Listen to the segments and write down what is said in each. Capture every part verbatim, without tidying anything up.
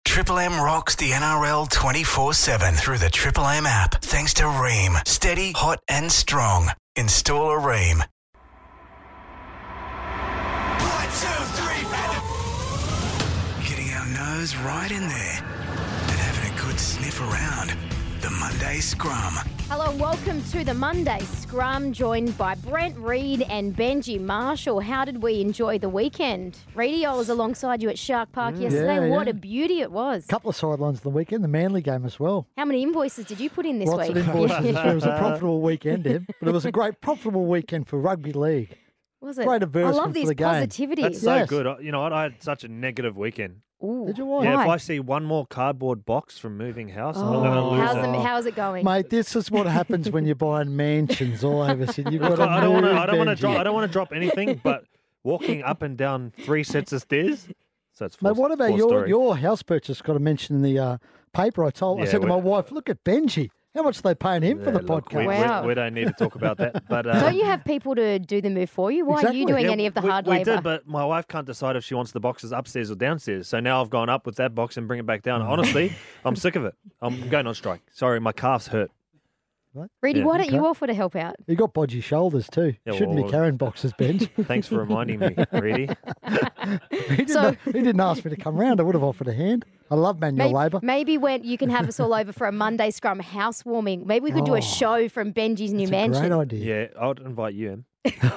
Triple M rocks the N R L twenty-four seven through the Triple M app. Thanks to Rheem. Steady, hot and strong. Install a Rheem. One, two, three, four. Getting our nose right in there and having a good sniff around. The Monday Scrum. Hello and welcome to the Monday Scrum, joined by Brent Reid and Benji Marshall. How did we enjoy the weekend? Reedy, I was alongside you at Shark Park mm, yesterday. Yeah, what yeah. a beauty it was. A couple of sidelines of the weekend, the Manly game as well. How many invoices did you put in this Lots week? Lots of invoices. It was a profitable weekend, Deb, but it was a great profitable weekend for rugby league. Was it? Great advertisement I love this for the positivity. That's so yes. good. You know what? I had such a negative weekend. Ooh. Did you watch? Yeah, Why? if I see one more cardboard box from moving house, Oh. I'm going to lose How's, it. it, how's it going? Mate, this is what happens when you're buying mansions all over Sydney. You've got Look, to I don't want to. move, I don't want to Benji. drop. I don't want to drop anything. But walking up and down three sets of stairs. So it's full, Mate, what about full your story. your house purchase? Got to mention in the uh, paper. I told. I Yeah, said to my we- wife, "Look at Benji. How much are they paying him for Yeah, the look, podcast?" We, Wow. we, we don't need to talk about that. But uh, Don't you have people to do the move for you? Why are you Exactly. doing yeah, any of the we, hard we labour? did, but my wife can't decide if she wants the boxes upstairs or downstairs. So now I've gone up with that box and bring it back down. Honestly, I'm sick of it. I'm going on strike. Sorry, my calves hurt. Reedy, Yeah. why don't you Okay. offer to help out? You got bodgy shoulders too. Yeah, Shouldn't well, be carrying boxes, Benj. Thanks for reminding me, Reedy. he, didn't, So- he didn't ask me to come round. I would have offered a hand. I love manual Maybe, labour. maybe when you can have us all over for a Monday Scrum housewarming. Maybe we could do Oh, a show from Benji's new It's a mansion. great idea. Yeah, I'll invite you in.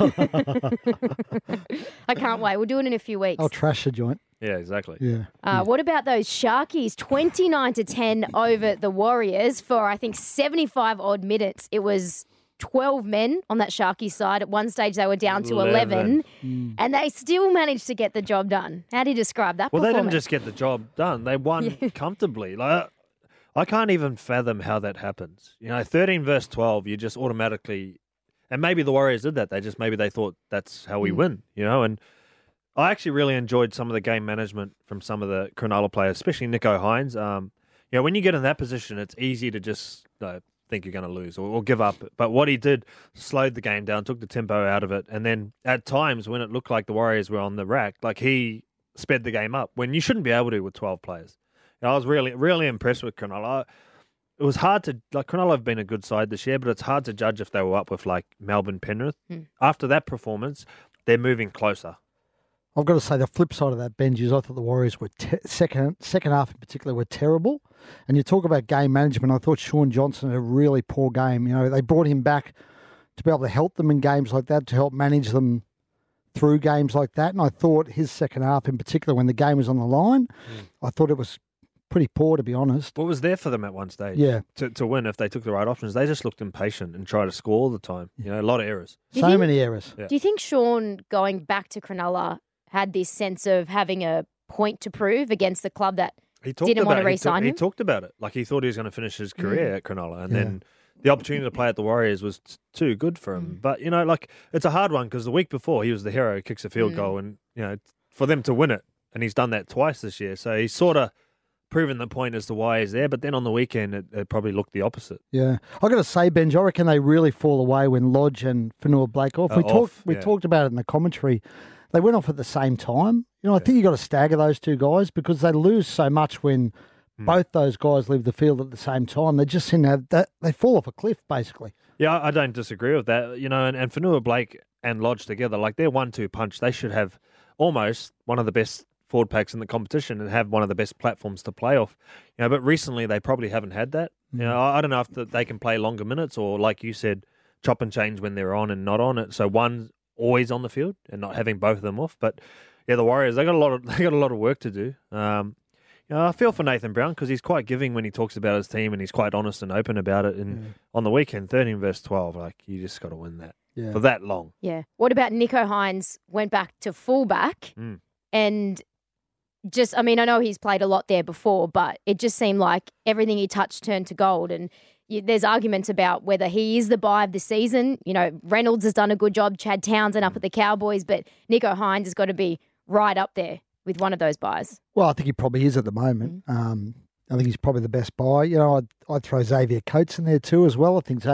I can't wait. We'll do it in a few weeks. I'll trash the joint. Yeah, exactly. Yeah. Uh, what about those Sharkies? twenty-nine to ten over the Warriors for, I think, seventy-five odd minutes. It was twelve men on that Sharky side. At one stage, they were down to eleven, eleven. and they still managed to get the job done. How do you describe that Well, they performance? didn't just get the job done; they won comfortably. Like, I can't even fathom how that happens. You know, thirteen versus twelve, you just automatically, and maybe the Warriors did that. They just maybe they thought that's how we Mm. win. You know, and I actually really enjoyed some of the game management from some of the Cronulla players, especially Nico Hines. Um, you know, when you get in that position, it's easy to just uh, think you're going to lose or, or give up. But what he did, slowed the game down, took the tempo out of it, and then at times when it looked like the Warriors were on the rack, like he sped the game up when you shouldn't be able to with twelve players. You know, I was really, really impressed with Cronulla. It was hard to, like, Cronulla have been a good side this year, but it's hard to judge if they were up with, like, Melbourne Penrith. Hmm. After that performance, they're moving closer. I've got to say the flip side of that, Benji, is I thought the Warriors were te- second second half in particular were terrible. And you talk about game management. I thought Sean Johnson had a really poor game. You know, they brought him back to be able to help them in games like that, to help manage them through games like that. And I thought his second half in particular, when the game was on the line, Mm. I thought it was pretty poor, to be honest. What was there for them at one stage? Yeah. To, to win if they took the right options. They just looked impatient and tried to score all the time. You know, a lot of errors. Do you So think- many errors. Yeah. Do you think Sean, going back to Cronulla, had this sense of having a point to prove against the club that He talked Didn't about want to he ta- re-sign He him? talked about it. Like he thought he was going to finish his career at Cronulla. And Yeah. then the opportunity to play at the Warriors was t- too good for him. But, you know, like it's a hard one because the week before he was the hero, kicks a field Mm. goal and, you know, for them to win it. And he's done that twice this year. So he's sort of proven the point as to why he's there. But then on the weekend, it, it probably looked the opposite. Yeah, I got to say, Benj, I reckon they really fall away when Lodge and Fanua Blake off. Uh, we off, talked, we yeah. talked about it in the commentary. They went off at the same time. You know, I think you got to stagger those two guys because they lose so much when Hmm. both those guys leave the field at the same time. They just seem to have that they fall off a cliff basically. Yeah, I I don't disagree with that. You know, and, and Fanua Blake and Lodge together, like their one-two punch, they should have almost one of the best forward packs in the competition and have one of the best platforms to play off. You know, but recently they probably haven't had that. You know, I, I don't know if the, they can play longer minutes or, like you said, chop and change when they're on and not on it. So one's always on the field and not having both of them off. But yeah, the Warriors, they got a lot of they got a lot of work to do. Um, you know, I feel for Nathan Brown because he's quite giving when he talks about his team and he's quite honest and open about it. And Yeah. on the weekend, thirteen versus twelve, like you just got to win that Yeah. for that long. Yeah. What about Nico Hines went back to fullback Mm. and just, I mean, I know he's played a lot there before, but it just seemed like everything he touched turned to gold. And you, there's arguments about whether he is the buy of the season. You know, Reynolds has done a good job, Chad Townsend up at the Cowboys, but Nico Hines has got to be right up there with one of those buys. Well, I think he probably is at the moment. Um, I think he's probably the best buy. You know, I'd, I'd throw Xavier Coates in there too as well. I think Xavier's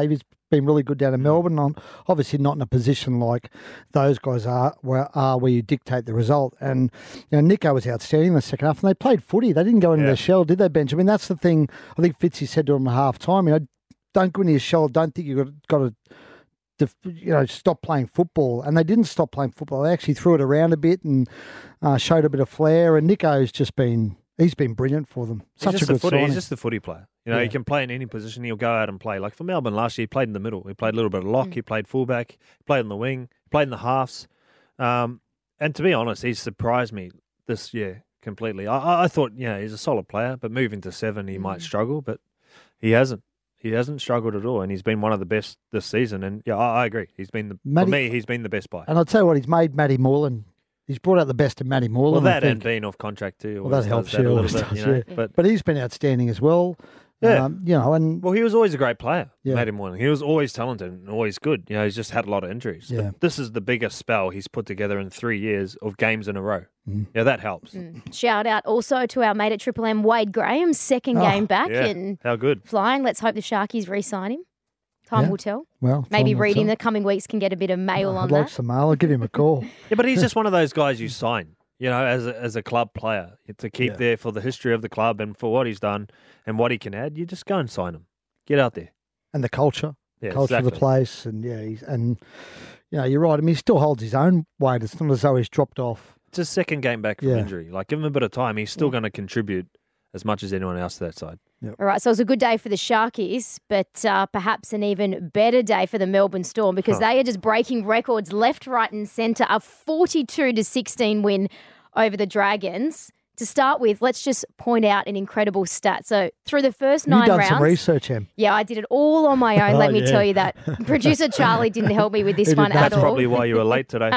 been really good down in Melbourne. On obviously not in a position like those guys are, where are where you dictate the result. And you know, Nico was outstanding in the second half, and they played footy. They didn't go into Yeah. their shell, did they, Benjamin? That's the thing. I think Fitzy said to him at half time. You know, don't go into your shell. Don't think you've got, got to. To, you know, stop playing football. And they didn't stop playing football. They actually threw it around a bit and uh, showed a bit of flair. And Nico's just been, he's been brilliant for them. Such he's a just a good footy, signing. He's just a footy player. You know, Yeah. he can play in any position. He'll go out and play. Like for Melbourne last year, he played in the middle. He played a little bit of lock. Mm. He played fullback. He played in the wing. He played in the halves. Um, and to be honest, he's surprised me this year completely. I, I- I thought, you know, he's a solid player, but moving to seven, he might struggle. But he hasn't. He hasn't struggled at all, and he's been one of the best this season. And yeah, I, I agree. He's been the Matty- for me. He's been the best buy. And I'll tell you what, he's made Matty Moreland. He's brought out the best of Matty Well, Moreland. I that and think. being off contract too. Well, that always does helps that you, a always little bit, does, you know. yeah. But But he's been outstanding as well. Yeah. Um, you know, and well, he was always a great player, Yeah. Matty Moylan. He was always talented and always good. You know, he's just had a lot of injuries. But Yeah. this is the biggest spell he's put together in three years of games in a row. Mm. Yeah, that helps. Shout out also to our mate at Triple M, Wade Graham, second Oh, game back Yeah, and how good. flying. Let's hope the Sharkies re-sign him. Time Yeah. will tell. well, Maybe time will reading tell. the coming weeks can get a bit of mail I'd on like that. some mail. I'll give him a call. Yeah, but he's just one of those guys you sign, you know, as a, as a club player to keep Yeah. there for the history of the club and for what he's done and what he can add. You just go and sign him. Get out there. And the culture. Yeah, culture of exactly. the place. And yeah, he's, and you know, you're right. I mean, he still holds his own weight. It's not as though he's dropped off. It's his second game back from Yeah. injury. Like, give him a bit of time. He's still going to contribute as much as anyone else to that side. All right, so it was a good day for the Sharkies, but uh, perhaps an even better day for the Melbourne Storm because Huh. they are just breaking records left, right, and centre. A forty-two to sixteen win over the Dragons. To start with, let's just point out an incredible stat. So through the first You've nine done rounds, some research, Em. yeah, I did it all on my own. Oh, let me yeah. tell you that. Producer Charlie didn't help me with this He did one not. at That's all. probably why you were late today.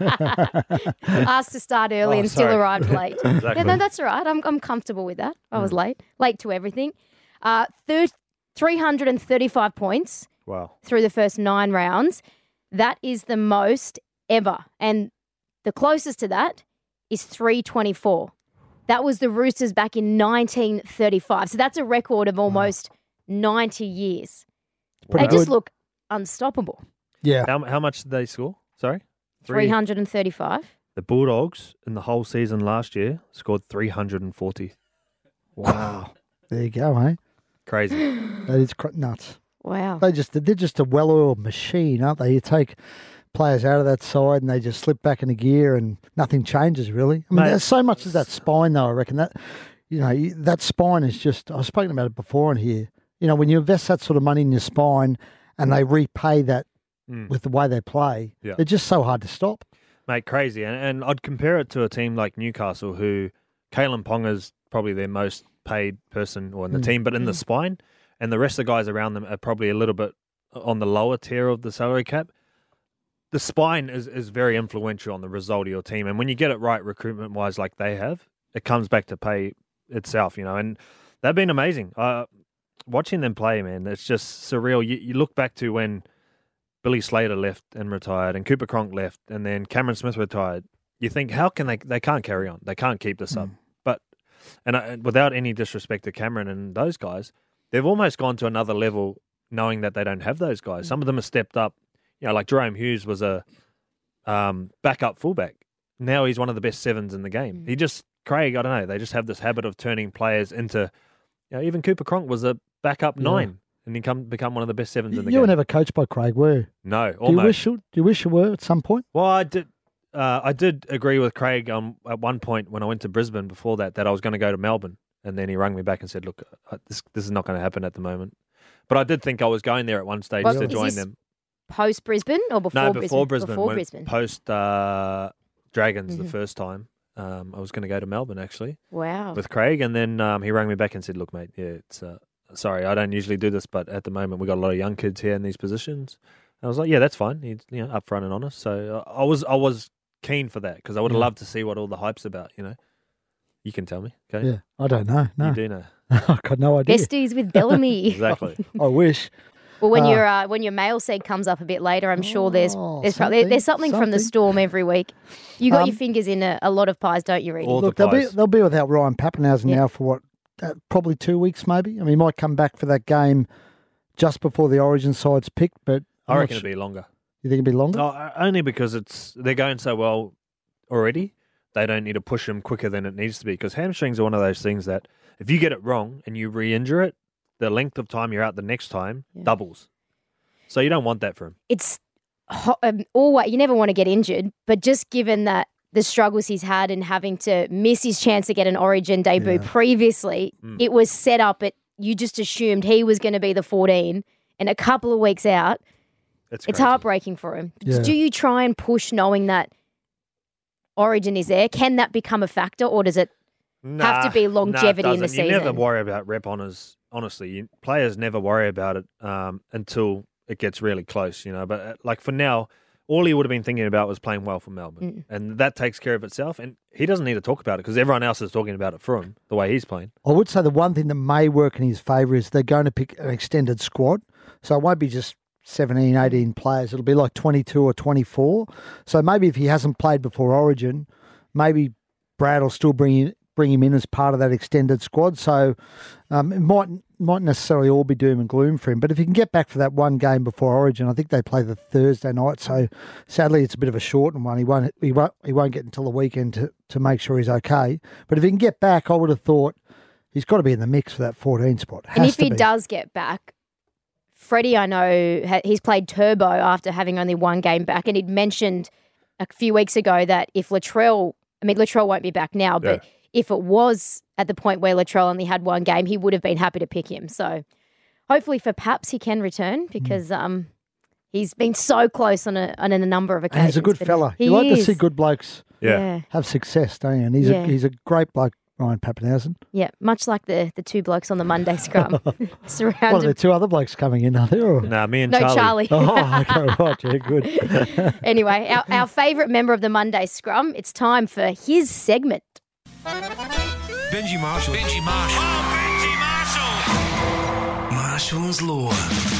Asked to start early Oh, and still sorry. arrived late. Exactly. Yeah, no, that's all right. I'm I'm comfortable with that. I was late, late to everything. Uh, thir- three hundred thirty-five points Wow. through the first nine rounds. That is the most ever, and the closest to that is three twenty-four. That was the Roosters back in nineteen thirty-five. So that's a record of almost ninety years. Pretty They just good. look unstoppable. Yeah. How, how much did they score? Sorry? three hundred thirty-five. The Bulldogs in the whole season last year scored three hundred forty. Wow. There you go, eh? Crazy. That is cr- nuts. Wow. They just they're just a well-oiled machine, aren't they? You take players out of that side and they just slip back into gear and nothing changes really. I mean, Mate, there's so much of that spine though. I reckon that you know you- that spine is just. I've spoken about it before in here. You know, when you invest that sort of money in your spine and they repay that Mm. with the way they play, Yeah. they're just so hard to stop. Mate, crazy. And, and I'd compare it to a team like Newcastle, who Kalen Ponga's probably their most paid person or in the Mm. team, but in the spine, and the rest of the guys around them are probably a little bit on the lower tier of the salary cap. The spine is, is very influential on the result of your team. And when you get it right recruitment wise, like they have, it comes back to pay itself, you know. And they've been amazing. Uh, watching them play, man, it's just surreal. You, you look back to when Billy Slater left and retired, and Cooper Cronk left, and then Cameron Smith retired. You think, how can they? They can't carry on. They can't keep this up. But and I, without any disrespect to Cameron and those guys, they've almost gone to another level, knowing that they don't have those guys. Some of them have stepped up. You know, like Jerome Hughes was a um, backup fullback. Now he's one of the best sevens in the game. He just Craig. I don't know. They just have this habit of turning players into. You know, even Cooper Cronk was a backup Yeah. nine. And he come become one of the best sevens in the You were game. never coached by Craig, were you? No, Do you almost. wish you, do you wish you were at some point? Well, I did. Uh, I did agree with Craig um, at one point when I went to Brisbane before that that I was going to go to Melbourne, and then he rang me back and said, "Look, uh, this this is not going to happen at the moment." But I did think I was going there at one stage Well, to is join this them. Post Brisbane or before No, Brisbane? before Brisbane. Before when- Brisbane. Post uh, Dragons the Mhm. first time. Um, I was going to go to Melbourne actually Wow. with Craig, and then um, he rang me back and said, "Look, mate, yeah, it's uh, sorry, I don't usually do this, but at the moment we got a lot of young kids here in these positions." And I was like, "Yeah, that's fine." He's you know upfront and honest, so uh, I was I was keen for that because I would have Yeah. loved to see what all the hype's about. You know, you can tell me, okay? Yeah, I don't know. No, You do know I've got no idea. Besties with Bellamy. exactly. I wish. Well, when Ah. your uh, when your mail seed comes up a bit later, I'm sure there's Oh, there's probably there's something, something, from the something. Storm every week. You got Um, your fingers in a, a lot of pies, don't you, Reedy? All Look, the they'll be pies. they'll be without Ryan Pappenhausen Yeah. now for what, uh, probably two weeks maybe. I mean, he might come back for that game just before the Origin side's picked, but I I'm not reckon su- it'll be longer. You think it'll be longer? No, only because it's they're going so well already. They don't need to push him quicker than it needs to be, because hamstrings are one of those things that if you get it wrong and you re-injure it, the length of time you're out the next time Yeah. doubles. So you don't want that for him. It's ho- um, always, you never want to get injured, but just given that the struggles he's had and having to miss his chance to get an Origin debut Yeah. previously, Mm. it was set up at, you just assumed he was going to be the fourteen, and a couple of weeks out, It's, it's crazy. heartbreaking for him. Yeah. Do you try and push knowing that Origin is there? Can that become a factor, or does it have to Nah, be nah, it longevity in the doesn't. You never season? worry about rep honors. Honestly, you, players never worry about it um, until it gets really close, you know. But uh, like for now, all he would have been thinking about was playing well for Melbourne, and that takes care of itself. And he doesn't need to talk about it because everyone else is talking about it for him, the way he's playing. I would say the one thing that may work in his favour is they're going to pick an extended squad. So it won't be just seventeen, eighteen players. It'll be like twenty-two or twenty-four. So maybe if he hasn't played before Origin, maybe Brad will still bring bring him in as part of that extended squad. So um, it might might necessarily all be doom and gloom for him. But if he can get back for that one game before Origin, I think they play the Thursday night. So sadly, it's a bit of a shortened one. He won't he won't he won't get until the weekend to, to make sure he's okay. But if he can get back, I would have thought he's got to be in the mix for that fourteen spot. And Has if to he be. does get back, Freddie, I know, ha- he's played turbo after having only one game back, and he'd mentioned a few weeks ago that if Latrell, I mean, Latrell won't be back now, but Yeah. if it was at the point where Latrell only had one game, he would have been happy to pick him. So hopefully for Paps, he can return because um, he's been so close on a on a number of occasions. And he's a good but fella. He You like to is. see good blokes Yeah. have success, don't you? And he's Yeah. a he's a great bloke, Ryan Pappenhausen. Yeah, much like the, the two blokes on the Monday scrum. Well, there are Surrounded. two other blokes coming in, are there? Or? Nah, me and No, Charlie. Charlie. Oh, okay, right, yeah, good. Anyway, our, our favourite member of the Monday scrum, it's time for his segment. Benji Marshall. Benji Marshall. Oh, Benji Marshall. Marshall's Law.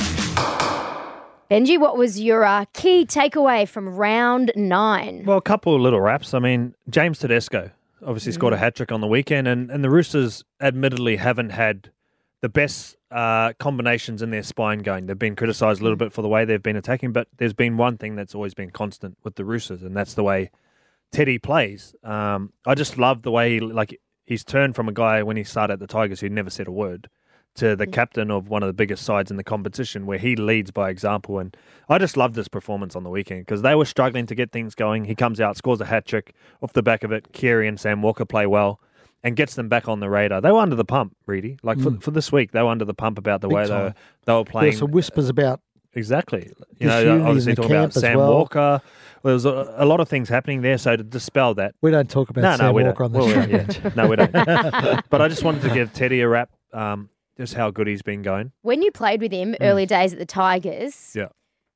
Benji, what was your uh, key takeaway from round nine? Well, a couple of little raps. I mean, James Tedesco obviously scored a hat trick on the weekend, and, and the Roosters admittedly haven't had the best uh, combinations in their spine going. They've been criticised a little bit for the way they've been attacking, but there's been one thing that's always been constant with the Roosters, and that's the way Teddy plays. Um, I just love the way he, like he's turned from a guy when he started at the Tigers who never said a word to the captain of one of the biggest sides in the competition where he leads by example. And I just loved this performance on the weekend because they were struggling to get things going. He comes out, scores a hat trick off the back of it. Keary and Sam Walker play well and gets them back on the radar. They were under the pump, really. Like for, for this week, they were under the pump about the Big way they were, time. they were playing. There's some whispers about Exactly. You This know, unity in obviously the talking about camp as Sam well. Walker. There was a, a lot of things happening there. So to dispel that, we don't talk about no, Sam no, we Walker don't. on the Well, show. yeah. No, we don't. But I just wanted to give Teddy a rap. Um, just how good he's been going. When you played with him early days at the Tigers, Yeah.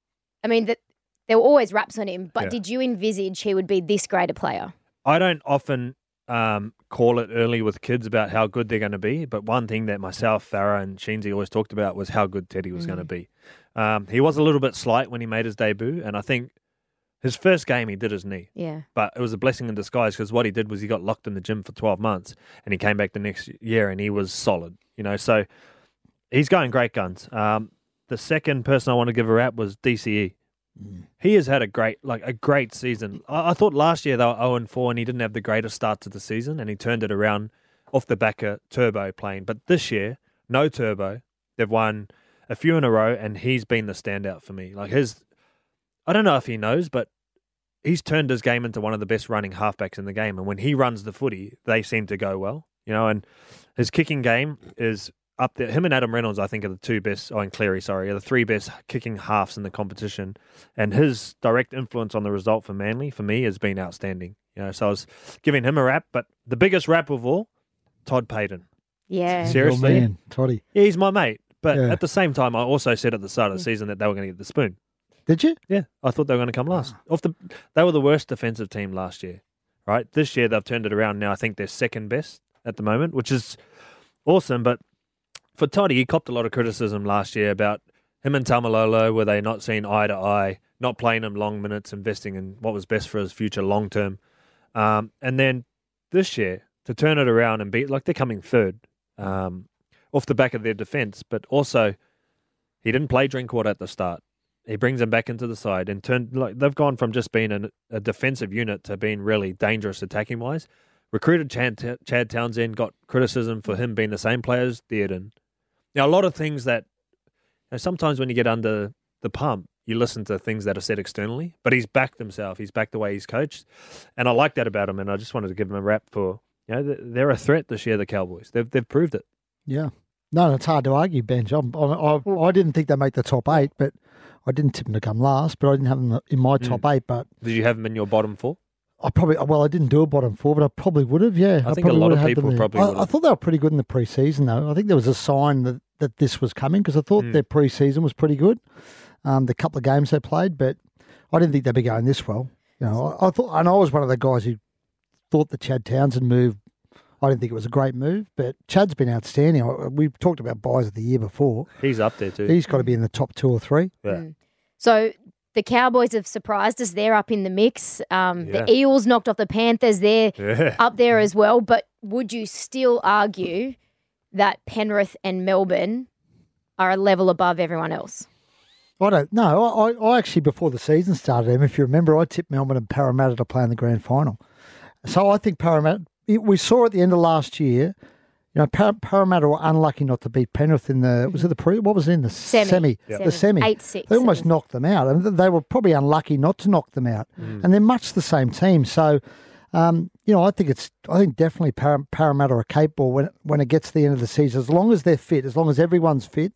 I mean, that there were always raps on him, but Yeah. did you envisage he would be this great a player? I don't often um, call it early with kids about how good they're going to be, but one thing that myself, Farah, and Sheensy always talked about was how good Teddy was going to be. Um, he was a little bit slight when he made his debut, and I think his first game he did his knee, Yeah. but it was a blessing in disguise because what he did was he got locked in the gym for twelve months, and he came back the next year and he was solid. You know, so he's going great guns. Um, the second person I want to give a rap was D C E. He has had a great, like a great season. I, I thought last year they were zero and four, and he didn't have the greatest start to the season, and he turned it around off the back of Turbo playing. But this year, no Turbo. They've won a few in a row, and he's been the standout for me. Like his, I don't know if he knows, but he's turned his game into one of the best running halfbacks in the game. And when he runs the footy, they seem to go well. You know, and his kicking game is up there. Him and Adam Reynolds, I think, are the two best, oh, and Cleary, sorry, are the three best kicking halves in the competition. And his direct influence on the result for Manly, for me, has been outstanding. You know, so I was giving him a rap, but the biggest rap of all, Todd Payton. Yeah. Seriously? Oh, man, Toddy. Yeah, he's my mate. But Yeah. at the same time, I also said at the start of the season that they were going to get the spoon. Did you? Yeah, I thought they were going to come last. Off the, they were the worst defensive team last year, right? This year they've turned it around. Now I think they're second best at the moment, which is awesome. But for Toddy, he copped a lot of criticism last year about him and Tamalolo, were they not seeing eye to eye, not playing him long minutes, investing in what was best for his future long term. Um, and then this year, to turn it around and beat, like they're coming third um, off the back of their defence, but also He didn't play Drinkwater at the start. He brings him back into the side and turned like they've gone from just being an, a defensive unit to being really dangerous attacking wise. Recruited Chad, Chad Townsend, got criticism for him being the same player as Dearden. Now, a lot of things that you know, sometimes when you get under the pump, you listen to things that are said externally, but he's backed himself. He's backed the way he's coached. And I like that about him, and I just wanted to give him a rap for, you know, they're a threat this year, the Cowboys. They've they've proved it. Yeah. No, it's hard to argue, Benj. I'm, I, I, I didn't think they'd make the top eight, but I didn't tip them to come last, but I didn't have them in my top mm. eight. But did you have them in your bottom four? I probably, well, I didn't do a bottom four, but I probably would have, yeah. I, I think a lot of people probably would have. I, I thought they were pretty good in the preseason, though. I think there was a sign that, that this was coming because I thought mm. their preseason was pretty good, um, the couple of games they played, but I didn't think they'd be going this well. You know, I, I thought, and I was one of the guys who thought the Chad Townsend move, I didn't think it was a great move, but Chad's been outstanding. We talked about buys of the year before. He's up there too. He's got to be in the top two or three. Yeah. Mm. So the Cowboys have surprised us. They're up in the mix. Um, Yeah. The Eels knocked off the Panthers. They're Yeah. up there as well. But would you still argue that Penrith and Melbourne are a level above everyone else? I don't know. I, I actually, before the season started, Em, if you remember, I tipped Melbourne and Parramatta to play in the grand final. So I think Parramatta, we saw at the end of last year, you know, Par- Parramatta were unlucky not to beat Penrith in the, was it the pre, what was it in the Semi. semi? Yep. The semi. eight six. They almost knocked them out. And they were probably unlucky not to knock them out. Mm. And they're much the same team. So, um, you know, I think it's, I think definitely Par- Parramatta are capable when, when it gets to the end of the season, as long as they're fit, as long as everyone's fit,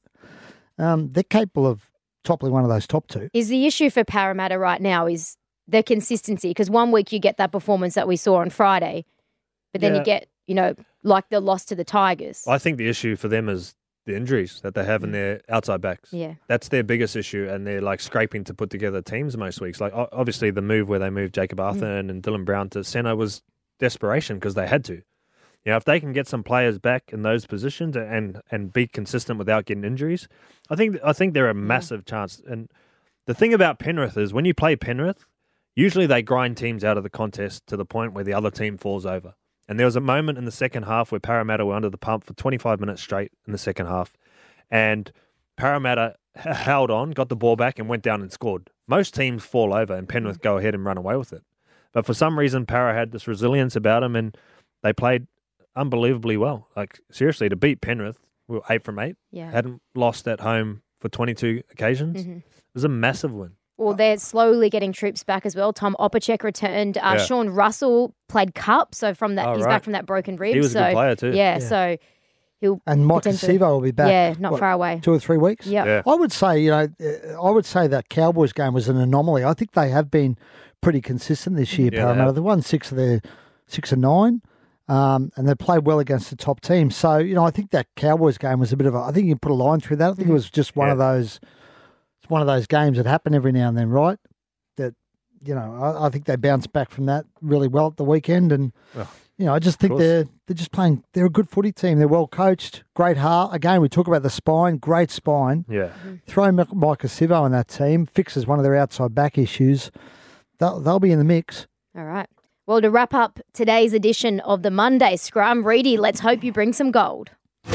um, they're capable of toppling one of those top two. Is the issue for Parramatta right now is their consistency? Because one week you get that performance that we saw on Friday, but then Yeah. you get, you know, like the loss to the Tigers. I think the issue for them is the injuries that they have in their outside backs. Yeah. That's their biggest issue, and they're like scraping to put together teams most weeks. Like o- obviously the move where they moved Jacob Arthur and Dylan Brown to centre was desperation because they had to. You know, if they can get some players back in those positions and and be consistent without getting injuries, I think I think they're a massive chance. And the thing about Penrith is when you play Penrith, usually they grind teams out of the contest to the point where the other team falls over. And there was a moment in the second half where Parramatta were under the pump for twenty-five minutes straight in the second half. And Parramatta h- held on, got the ball back and went down and scored. Most teams fall over and Penrith go ahead and run away with it. But for some reason, Para had this resilience about them and they played unbelievably well. Like, seriously, to beat Penrith, we were eight from eight. Yeah. Hadn't lost at home for twenty-two occasions. Mhm. It was a massive win. Well, they're slowly getting troops back as well. Tom Opacek returned. Uh, Yeah. Sean Russell played cup, so from that Oh, he's right. back from that broken rib. He was so, a good player too. Yeah, Yeah. so he'll And Mike potentially- Sivo will be back. Yeah, not what, far away. Two or three weeks? Yep. Yeah. I would say, you know, uh, I would say that Cowboys game was an anomaly. I think they have been pretty consistent this year, Yeah, they Parramatta. have. They won six of their six and nine, um, and they played well against the top team. So, you know, I think that Cowboys game was a bit of a, I think you can put a line through that. I think it was just one Yeah. of those, it's one of those games that happen every now and then, right? That, you know, I, I think they bounced back from that really well at the weekend. And, Well, you know, I just think course. they're they're just playing, they're a good footy team. They're well coached, great heart. Again, we talk about the spine, great spine. Yeah. Throw Mike Sivo in that team, fixes one of their outside back issues. They'll, they'll be in the mix. All right. Well, to wrap up today's edition of the Monday Scrum, Reedy, let's hope you bring some gold.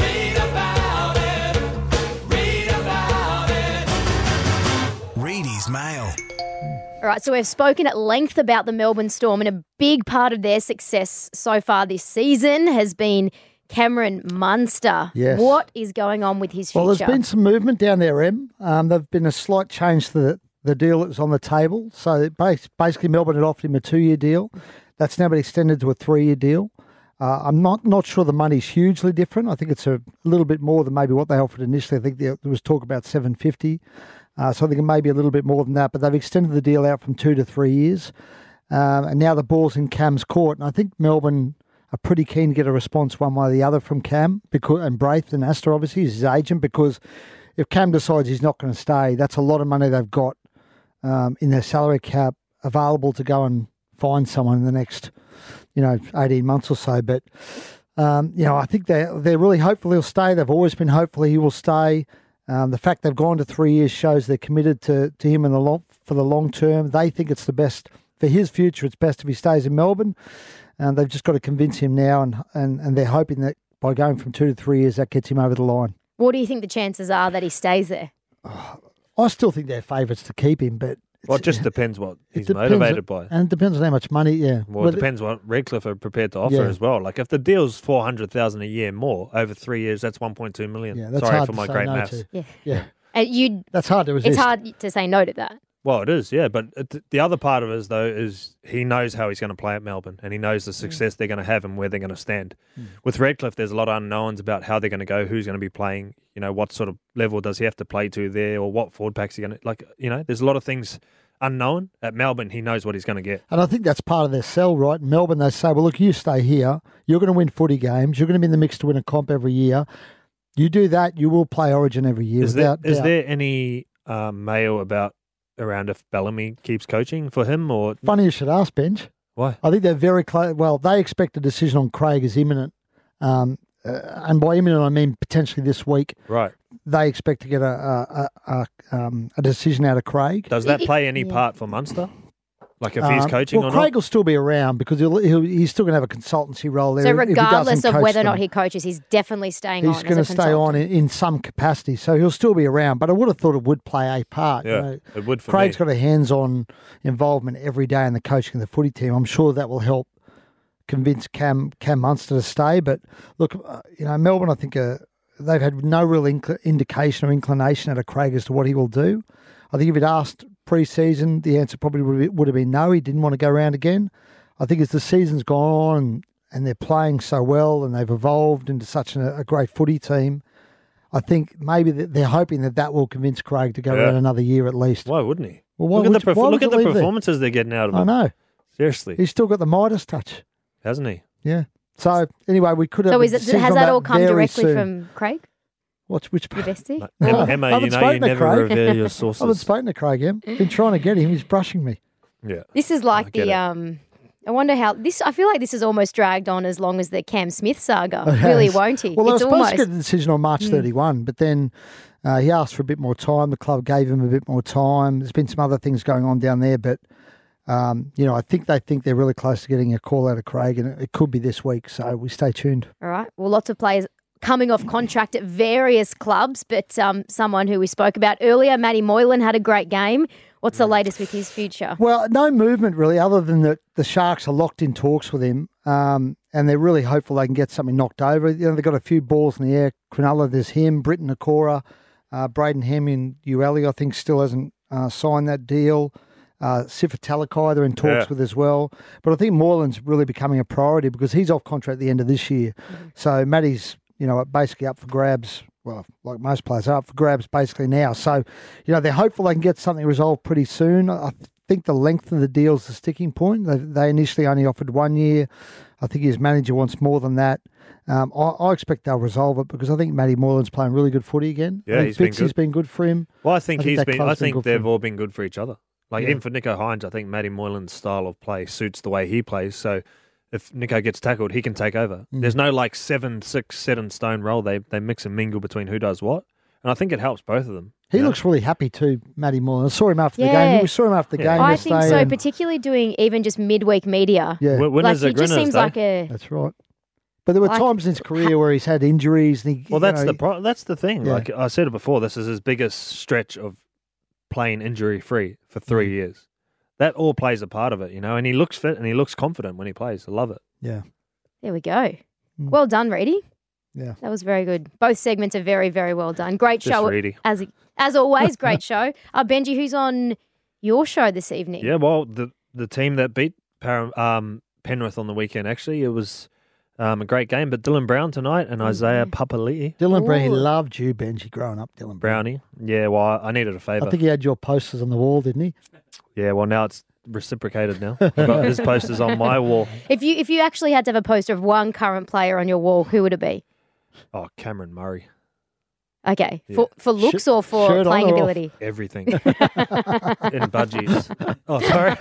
Reedy's Mail. All right, so we've spoken at length about the Melbourne Storm, and a big part of their success so far this season has been Cameron Munster. Yes. What is going on with his future? Well, there's been some movement down there, Em. Um, there's been a slight change to the, the deal that was on the table. So bas- basically, Melbourne had offered him a two-year deal. That's now been extended to a three-year deal. Uh, I'm not, not sure the money's hugely different. I think it's a little bit more than maybe what they offered initially. I think there, there was talk about seven fifty. Uh, so I think it may be a little bit more than that. But they've extended the deal out from two to three years. Um, and now the ball's in Cam's court. And I think Melbourne are pretty keen to get a response one way or the other from Cam, because and Braith and Astor, obviously, is his agent, because if Cam decides he's not going to stay, that's a lot of money they've got um, in their salary cap available to go and find someone in the next, you know, eighteen months or so. But, um, you know, I think they're, they're really hopeful he'll stay. They've always been hopeful he will stay. Um, the fact they've gone to three years shows they're committed to, to him in the long, for the long term. They think it's the best for his future. It's best if he stays in Melbourne. And they've just got to convince him now, and, and, and they're hoping that by going from two to three years, that gets him over the line. What do you think the chances are that he stays there? I still think they're favourites to keep him, but Well, it it's- just depends what he's depends motivated by. and it depends on how much money. Yeah, Well, it depends what Redcliffe are prepared to offer Yeah. as well. Like if the deal's four hundred thousand a year more over three years, that's one point two million. Yeah, that's Sorry hard for to my say great no maths. to. Yeah. Yeah, And you, that's hard to resist. it's hard to say no to that. Well, it is, yeah. But it, the other part of it is though is he knows how he's going to play at Melbourne, and he knows the success they're going to have and where they're going to stand. Mm. With Redcliffe, there's a lot of unknowns about how they're going to go, who's going to be playing. You know, what sort of level does he have to play to there, or what forward packs he going to like. You know, there's a lot of things unknown. At Melbourne, he knows what he's going to get. And I think that's part of their sell, right? In Melbourne, they say, well, look, you stay here. You're going to win footy games. You're going to be in the mix to win a comp every year. You do that, you will play Origin every year. Is there without is doubt. there any uh, mail about around if Bellamy keeps coaching for him or Funny you should ask, Benj. why? I think they're very close. Well, they expect a decision on Craig is imminent. Um, uh, and by imminent, I mean potentially this week. Right. They expect to get a a, a, a, um, a decision out of Craig. Does that It- play any yeah. part for Munster? Like if he's Um, coaching well, or Craig not? will still be around because he'll, he'll, he's still going to have a consultancy role there. So if he doesn't regardless of coach whether or them. not he coaches, he's definitely staying on. He's going to stay on in, in some capacity, so he'll still be around. But I would have thought it would play a part. Yeah, you know. it would for Craig's me. got a hands-on involvement every day in the coaching of the footy team. I'm sure that will help convince Cam Cam Munster to stay. But look, uh, you know, Melbourne, I think uh, they've had no real inc- indication or inclination out of Craig as to what he will do. I think if he'd asked pre-season, the answer probably would have, would have been no. He didn't want to go around again. I think as the season's gone on and, and they're playing so well and they've evolved into such a, a great footy team, I think maybe that they're hoping that that will convince Craig to go Yeah. around another year at least. Why wouldn't he? Well, why look would at the you- why perf- would look you at the leave there? performances they're getting out of him. I know. Seriously, He's still got the Midas touch. hasn't he? Yeah. So anyway, we could have. So a is it, decision has on that all come very directly soon. from Craig, What's which? your bestie? Like, Oh, Emma, Emma, I you haven't know spoken you to never Craig. reveal your I haven't sources. spoken to Craig yet. Been trying to get him. He's brushing me. Yeah. This is I like get the it. um. I wonder how this. I feel like this is almost dragged on as long as the Cam Smith saga. It Really, has. won't he? Well, they were it's supposed almost. to get a decision on March thirty-first, but then uh, he asked for a bit more time. The club gave him a bit more time. There's been some other things going on down there, but um, you know, I think they think they're really close to getting a call out of Craig, and it, it could be this week. So we stay tuned. All right. Well, lots of players coming off contract at various clubs, but um, someone who we spoke about earlier, Matty Moylan, had a great game. What's the latest with his future? Well, no movement really, other than that the Sharks are locked in talks with him, um, and they're really hopeful they can get something knocked over. You know, they've got a few balls in the air. Cronulla, there's him, Britton Nakora, uh, Braden Hem in Ueli, I think, still hasn't uh, signed that deal. Uh, Sifa Talakai, they're in talks Yeah. with as well. But I think Moylan's really becoming a priority because he's off contract at the end of this year. So Matty's, you know, basically up for grabs. Well, like most players are up for grabs basically now. So, you know, they're hopeful they can get something resolved pretty soon. I think the length of the deal is the sticking point. They, they initially only offered one year. I think his manager wants more than that. Um, I, I expect they'll resolve it because I think Matty Moylan's playing really good footy again. Yeah, I think he's been Fitzy's good. been good for him. Well, I think, I think he's that been. club's I been think good for they've him. all been good for each other. Like Yeah. even for Nico Hines, I think Matty Moylan's style of play suits the way he plays. So if Nico gets tackled, he can take over. Mm. There's no like seven, six, set in stone role. They they mix and mingle between who does what, and I think it helps both of them. He you know? looks really happy too, Matty Moylan. I saw him after the Yeah. game. We saw him after the Yeah. game I yesterday. think so, and- particularly doing even just midweek media. yeah, Win- Like, Winners he are just grinners, seems though. like a. that's right. But there were Like- times in his career where he's had injuries. And he, Well, you that's know, the he- pro- that's the thing. Yeah. Like I said it before, this is his biggest stretch of playing injury free for three Mm. years. That all plays a part of it, you know. And he looks fit and he looks confident when he plays. I love it. Yeah, There we go. Mm. Well done, Reedy. yeah. That was very good. Both segments are very, very well done. Great Just show Reedy. as as always. Great show. Uh, Benji, who's on your show this evening? Yeah, well, the the team that beat Par- um, Penrith on the weekend, actually, it was um, a great game. But Dylan Brown tonight and Isaiah Papali'i. Dylan Brown, he Ooh. loved you, Benji, growing up. Dylan Brown. Brownie. Yeah, well, I needed a favour. I think he had your posters on the wall, didn't he? Yeah, well, now it's reciprocated now. I've got his posters on my wall. If you if you actually had to have a poster of one current player on your wall, who would it be? Oh, Cameron Murray. Okay, Yeah. for for looks Sh- or for shirt on playing or off? ability? Everything. In budgies. Oh, sorry.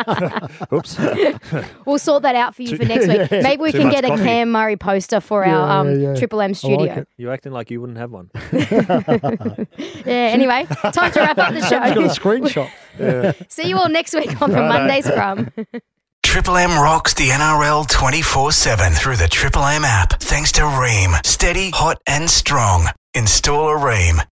Oops. We'll sort that out for you for next week. Yeah. Maybe we Too can much get a coffee. Cam Murray poster for Yeah, our um, yeah, yeah. Triple M I studio. like it. You're acting like you wouldn't have one. Yeah. Anyway, time to wrap up the He's got a show. screenshot. See you all next week on the Righto. Monday Scrum. Triple M rocks the N R L twenty-four seven through the Triple M app. Thanks to Ream. Steady, hot and strong. Install a Ream.